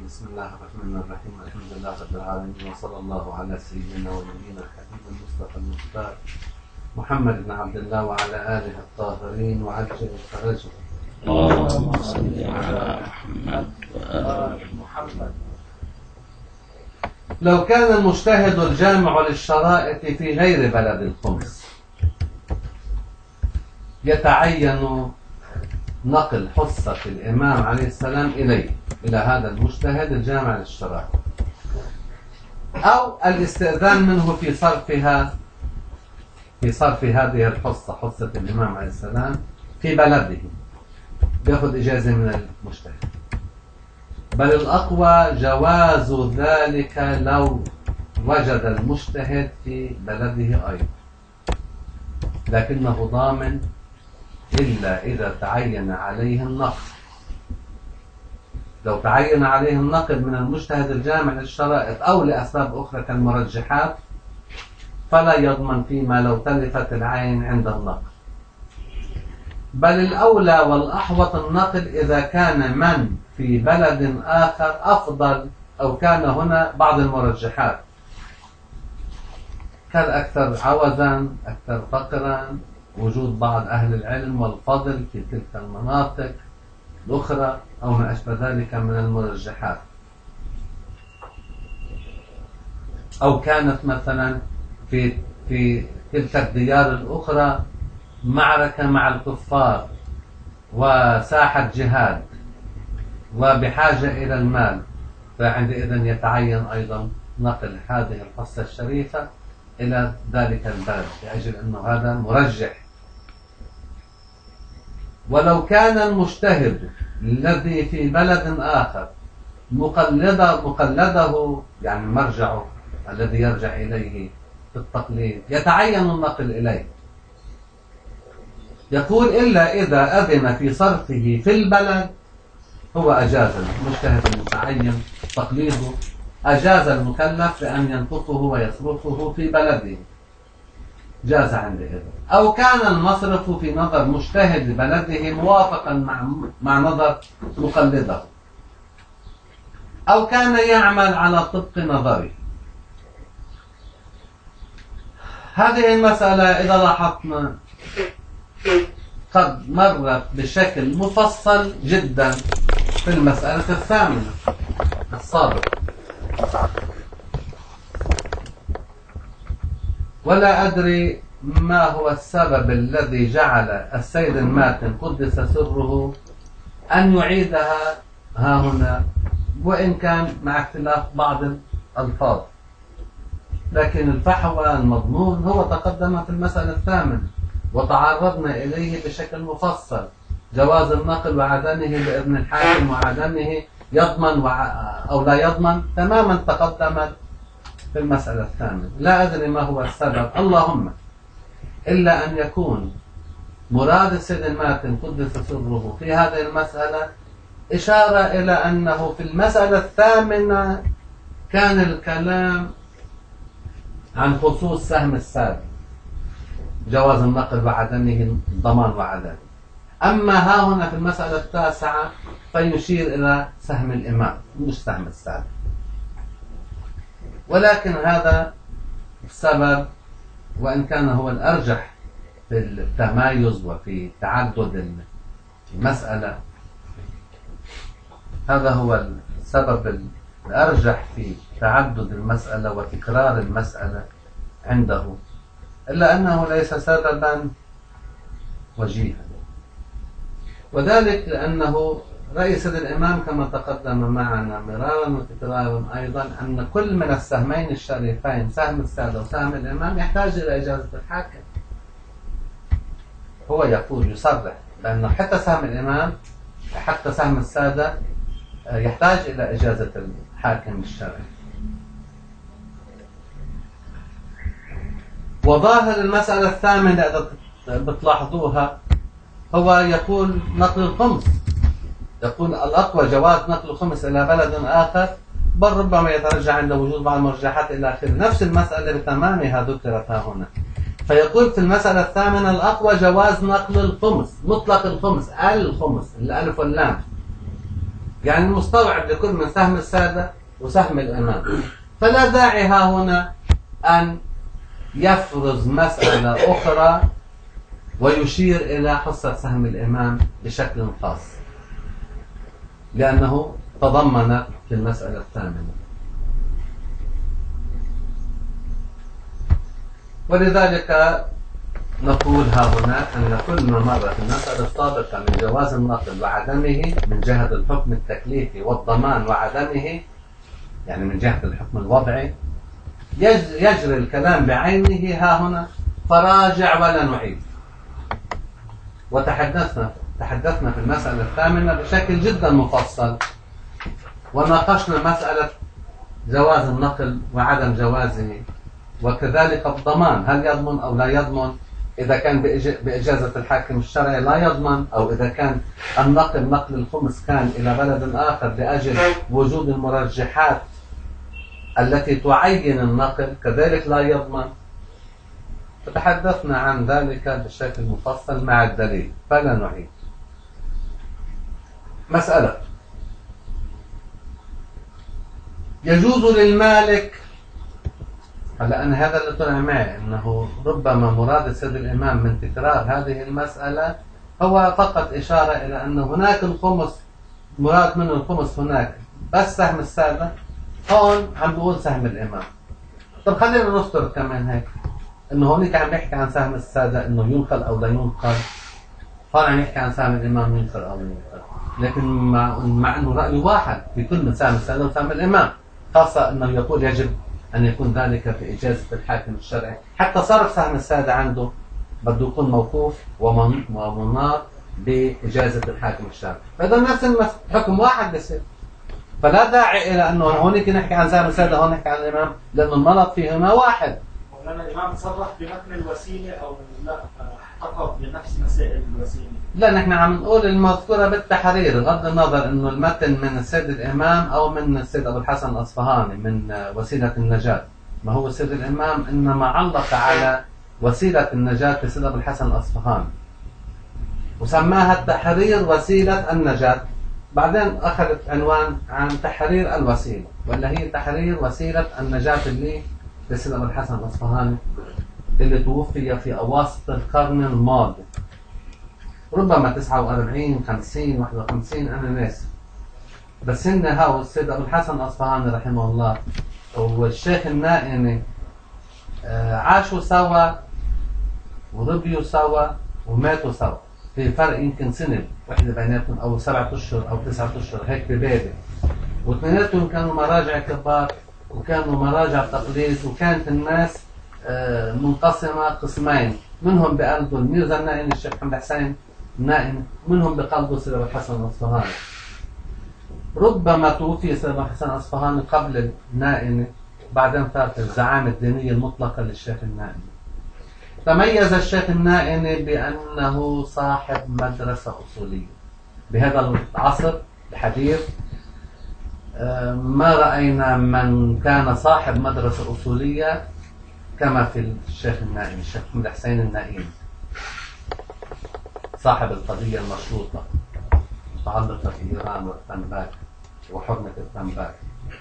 بسم الله الرحمن الرحيم. الحمد لله رب العالمين، وصلى الله على سيدنا ونبينا الحبيب المصطفى المختار محمد بن عبد الله وعلى آله الطاهرين وعجل فرجه. اللهم صل على محمد. لو كان المجتهد الجامع للشرائط في غير بلد الخمس يتعين نقل حصة الإمام عليه السلام إلى هذا المجتهد الجامع للشرائط، أو الاستئذان منه في صرف هذه الحصة، حصة الإمام عليه السلام، في بلده، يأخذ إجازة من المجتهد. بل الأقوى جواز ذلك لو وجد المجتهد في بلده أيضا، لكنه ضامن إلا إذا تعين عليه النقل. لو تعين عليه النقل من المجتهد الجامع للشرائط أو لأسباب أخرى كالمرجحات فلا يضمن فيما لو تلفت العين عند النقل. بل الأولى والأحوط النقل إذا كان من في بلد آخر أفضل، أو كان هنا بعض المرجحات كان أكثر عوزا، أكثر فقرا، وجود بعض أهل العلم والفضل في تلك المناطق الأخرى، أو ما أشبه ذلك من المرجحات. أو كانت مثلا في تلك الديار الأخرى معركة مع الكفار وساحة جهاد وبحاجة إلى المال، فعندئذ يتعين أيضا نقل هذه الحصة الشريفة إلى ذلك البلد لأجل أنه هذا مرجح. ولو كان المجتهد الذي في بلد آخر مقلده، يعني مرجعه الذي يرجع إليه في التقليد، يتعين النقل إليه. يقول إلا إذا أذن في صرفه في البلد، هو أجاز المجتهد المتعين تقليده، أجاز المكلف بأن ينطقه ويصرفه في بلده، جاز عندئذ. أو كان المصرف في نظر مجتهد بلده موافقا مع نظر مقلده، أو كان يعمل على طبق نظره. هذه المسألة إذا لاحظنا قد مرت بشكل مفصل جدا في المسألة الثامنة السابقة، ولا أدري ما هو السبب الذي جعل السيد الماتن قدس سره أن يعيدها ها هنا، وإن كان مع اختلاف بعض الألفاظ، لكن الفحوى المضمون هو تقدم في المسألة الثامنة وتعرضنا إليه بشكل مفصل. جواز النقل وعدمه بإذن الحاكم، وعدمه يضمن أو لا يضمن، تماما تقدمت في المسألة الثامنة. لا أدري ما هو السبب، اللهم إلا أن يكون مراد السيد الماتن قدس سره في هذه المسألة إشارة إلى أنه في المسألة الثامنة كان الكلام عن خصوص سهم السابق، جواز النقل وعدمه، الضمان وعدمه. أما ها هنا في المسألة التاسعة فيشير إلى سهم الإمام مش سهم السابق. ولكن هذا السبب، وإن كان هو الأرجح في التمايز وفي تعدد المسألة، هذا هو السبب الأرجح في تعدد المسألة وتكرار المسألة عنده، إلا أنه ليس سببا وجيها. وذلك لأنه رئيس الإمام كما تقدم معنا مرارا وتكرارا أيضا أن كل من السهمين الشريفين، سهم السادة وسهم الإمام، يحتاج إلى إجازة الحاكم. هو يقول يصرح بأنه حتى سهم الإمام، حتى سهم السادة، يحتاج إلى إجازة الحاكم الشرعي. وظاهر المسألة الثامنة إذا بتلاحظوها هو يقول نقل الخمس، يقول الأقوى جواز نقل الخمس إلى بلد آخر، بل ربما يترجع عند وجود بعض المرجحات إلى آخره. نفس المسألة بتمامها ذكرت هنا. فيقول في المسألة الثامنة الأقوى جواز نقل الخمس، مطلق الخمس، الخمس، الألف واللام، يعني المستوعب لكل من سهم السادة وسهم الإمام. فلا داعي ها هنا أن يفرز مسألة أخرى ويشير إلى حصة سهم الإمام بشكل خاص، لأنه تضمن في المسألة الثامنة. ولذلك نقول ها هنا أن كل ما مر في المسألة السابقة من جواز النقل وعدمه من جهة الحكم التكليفي والضمان وعدمه، يعني من جهة الحكم الوضعي، يجري الكلام بعينه ها هنا، فراجع ولا نعيد. وتحدثنا في المسألة الثامنة بشكل جدا مفصل، وناقشنا مسألة جواز النقل وعدم جوازه، وكذلك الضمان، هل يضمن أو لا يضمن، إذا كان بإجازة الحاكم الشرعي لا يضمن، أو إذا كان نقل الخمس كان إلى بلد آخر لأجل وجود المرجحات التي تعين النقل كذلك لا يضمن. فتحدثنا عن ذلك بشكل مفصل مع الدليل، فلا نعيد. مسألة: يجوز للمالك، هلا أنا هذا اللي طلع معي أنه ربما مراد السيد الإمام من تكرار هذه المسألة هو فقط إشارة إلى أن هناك الخمس مراد منه الخمس هناك بس سهم السادة، هون عم بقول سهم الإمام. طب خلينا نفترض كمان هيك أنه هونيك عم يحكي عن سهم السادة أنه ينقل أو لا ينقل، هون عم يحكي عن سهم الإمام ينقل أو لا ينقل، لكن مع أنه رأي واحد في كل من سهم السادة وسهم الإمام، خاصة أنه يقول يجب أن يكون ذلك بإجازة الحاكم الشرعي. حتى صرف سهم السادة عنده بده يكون موقوف ومناط بإجازة الحاكم الشرعي، فإذا نفس الحكم واحد بصير. فلا داعي إلى أنه هونيك نحكي عن سهم السادة هون نحكي عن الإمام، لأن المناط فيهما واحد. مولانا الإمام صرح بمتن الوسيلة أو لا احتفظ بنفس مسائل الوسيلة؟ لا، نحن عم نقول المذكورة بالتحرير، بغض النظر أنه المتن من السيد الإمام أو من السيد أبو الحسن الأصفهاني من وسيلة النجاة. ما هو السيد الإمام إنما علق على وسيلة النجاة للسيد أبو الحسن الأصفهاني وسماها التحرير وسيلة النجاة، بعدين أخذت عنوان عن تحرير الوسيلة، ولا هي تحرير وسيلة النجاة اللي للسيد أبو الحسن الأصفهاني اللي توفي في أواسط القرن الماضي، ربما 49 50 51 أنا ناسي. بس إن هاو السيد أبو الحسن الأصفهاني رحمه الله والشيخ النائمي عاشوا سوا وربيوا سوا وماتوا سوا، في فرق يمكن سنة واحدة بيناتهم أو 7 أشهر أو 9 أشهر هيك ببالي، واثنيناتهم كانوا مراجع كبار وكانوا مراجع تقليد، وكانت الناس منقسمة قسمين، منهم بقلبه الميرزا النائمي الشيخ محمد حسين النائمي، منهم بقلبه السيد أبو الحسن الأصفهاني. ربما توفي السيد أبو الحسن الأصفهاني قبل النائمي، بعدين صارت الزعامة الدينية المطلقة للشيخ النائمي. تميز الشيخ النائمي بأنه صاحب مدرسة أصولية. بهذا العصر الحديث ما رأينا من كان صاحب مدرسة أصولية كما في الشيخ النائمي، الشيخ محمد حسين النائمي، صاحب القضية المشروطة متعلقة في إيران والتنباك وحرمة التنباك،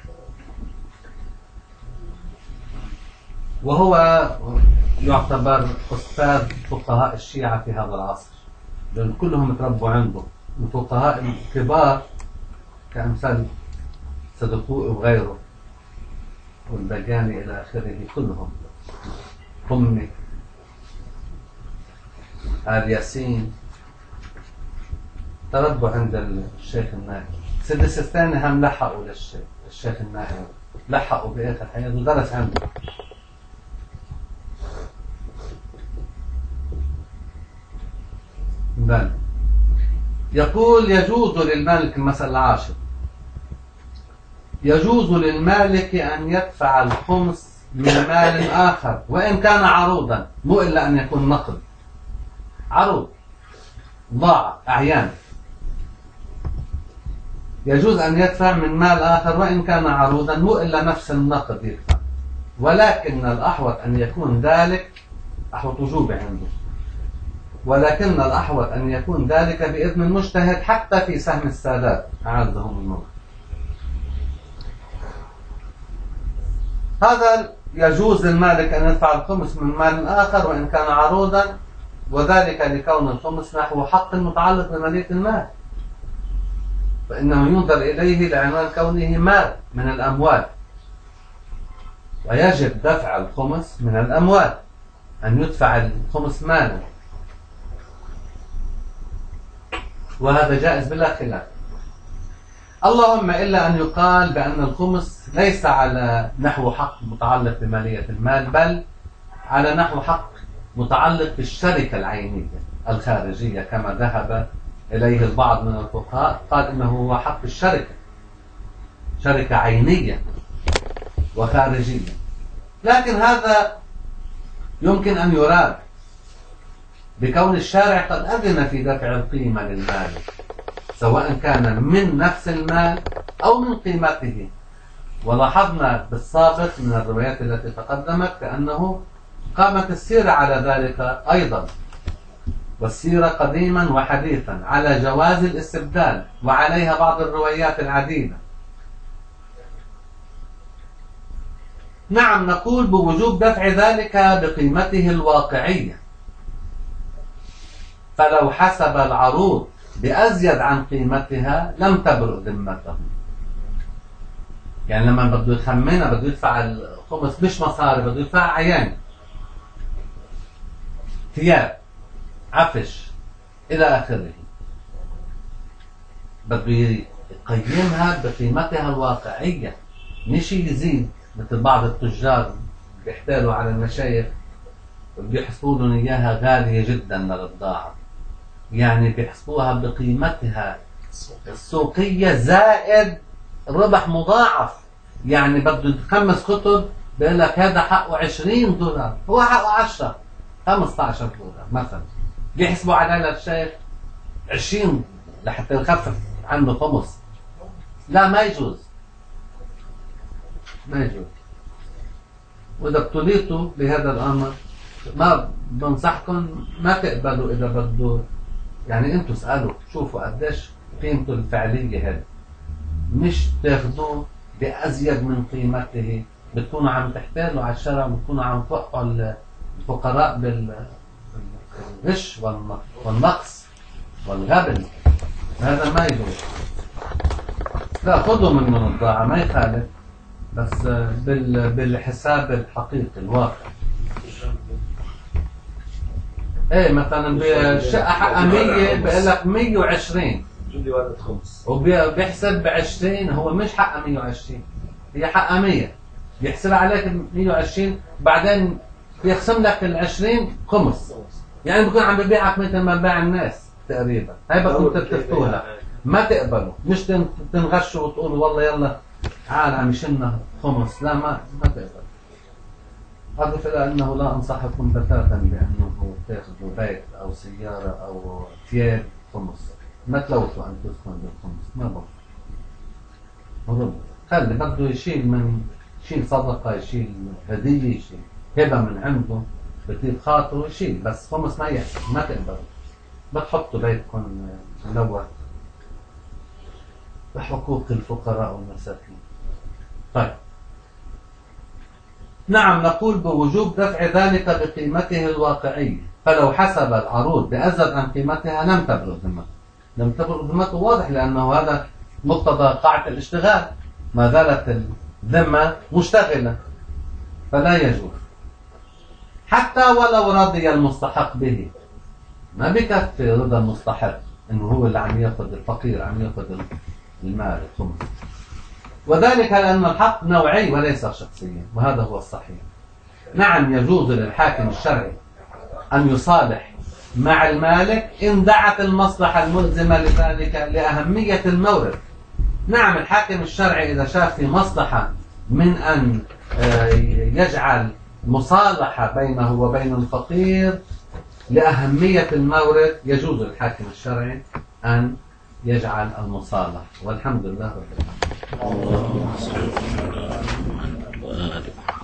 وهو يعتبر أستاذ فقهاء الشيعة في هذا العصر، لأن كلهم تربوا عنده، من فقهاء الكبار كأمثال صدقوق وغيره والبجاني إلى آخره، كلهم قمي آل ياسين تربوا عند الشيخ النائم. سيد السيستاني هم لحقوا للشيخ النائم، لحقوا بآخر حياته ودرس عنده. بل يقول يجوز للمالك، المسألة العاشرة، يجوز للمالك أن يدفع الخمس من مال آخر وإن كان عروضا، مو إلا أن يكون نقد، عروض ضاع أعيان، يجوز أن يدفع من مال آخر وإن كان عروضا، مو إلا نفس النقد يدفع، ولكن الأحوط أن يكون ذلك أحوط وجوبي عنده، ولكن الأحوط أن يكون ذلك بإذن المجتهد حتى في سهم السادات أعزهم الله. هذا يجوز للمالك أن يدفع الخمس من مال آخر وإن كان عروضا، وذلك لكون الخمس نحو حق متعلق بمالية المال، فإنه ينظر إليه لعنوان كونه مال من الأموال، ويجب دفع الخمس من الأموال، أن يدفع الخمس مالا، وهذا جائز بلا خلاف. اللهم إلا أن يقال بأن الخمس ليس على نحو حق متعلق بمالية المال، بل على نحو حق متعلق بالشركة العينية الخارجية كما ذهب إليه البعض من الفقهاء، قال إنه هو حق الشركة، شركة عينية وخارجية. لكن هذا يمكن أن يراد بكون الشارع قد أذن في دفع القيمة للمال، سواء كان من نفس المال أو من قيمته. ولاحظنا بالسابق من الروايات التي تقدمت كأنه قامت السيرة على ذلك أيضا، والسيرة قديما وحديثا على جواز الاستبدال، وعليها بعض الروايات العديدة. نعم، نقول بوجوب دفع ذلك بقيمته الواقعية، فلو حسب العروض بأزيد عن قيمتها لم تبرئ ذمته. يعني لما بده يخمنها بده يدفع الخمس مش مصاري، بده يدفع عيان، ثياب، عفش إلى آخره، بده يقيمها بقيمتها الواقعية، مش يزيد مثل بعض التجار بيحتالوا على المشايخ وبيحسبوا لهم إياها غالية جدا للبضاعة، يعني بيحسبوها بقيمتها السوقية زائد ربح مضاعف. يعني بده 5 كتب بيقول لك هذا حقه $20، هو حقه 10 $15 مثلا، بيحسبوا على الشيخ 20 لحتى يخفف عنه خمس. لا، ما يجوز، ما يجوز. وإذا ابتليتوا بهذا الأمر ما بنصحكم ما تقبلوا. إذا بده يعني أنتوا اسألوا شوفوا قديش قيمته الفعلية، هذا مش تاخذوه بأزيد من قيمته، بتكونوا عم تحتالوا على الشرع، بتكونوا عم توقعوا الفقراء بالغش والنقص والغبن. هذا ما يجوز. لا، خذوا منه البضاعة ما يخالف، بس بالحساب الحقيقي الواقع. ايه مثلا بالشقة حقها 100 بقول لك 120 وبيحسب ب20، هو مش حقها 120، هي حقها 100، بيحسبها عليك 120، بعدين بيقسم لك ال20 خمس، يعني بكون عم ببيعك مثل ما باع الناس تقريبا. هاي بدكم تتفقوها، ما تقبلوا، مش تنغشوا وتقولوا والله يلا تعال عم يشلنا خمس. لا، ما تقبل. أضف إلى أنه لا أنصحكم بتاتا بأنه تأخذوا بيت أو سيارة أو ثياب خمس، ما تلوثوا أنفسكم بالخمس، ما بقى هرب. خلي بده يشيل صدقة، يشيل هدية، يشيل هبة من عنده، بطيب خاطره يشيل، بس خمس ما يحسب، ما تقبلوا. بتحطوا بيتكم ملوث بحقوق الفقراء والمساكين. طيب، نعم، نقول بوجوب دفع ذلك بقيمته الواقعية، فلو حسب العروض بأزيد عن قيمتها لم تبرئ ذمته. لم تبرئ ذمته واضح، لأنه هذا مقتضى قاعدة الاشتغال، ما زالت الذمة مشتغلة، فلا يجوز. حتى ولو رضي المستحق به، ما بكفي رضا المستحق انه هو اللي عم ياخذ، الفقير عم ياخذ المال الخمس، وذلك لأن الحق نوعي وليس شخصيا، وهذا هو الصحيح. نعم، يجوز للحاكم الشرعي أن يصالح مع المالك إن دعت المصلحة الملزمة لذلك لأهمية المورد. نعم، الحاكم الشرعي إذا شاف في مصلحة من أن يجعل مصالحة بينه وبين الفقير لأهمية المورد، يجوز للحاكم الشرعي أن يجعل المصالح. والحمد لله رب العالمين.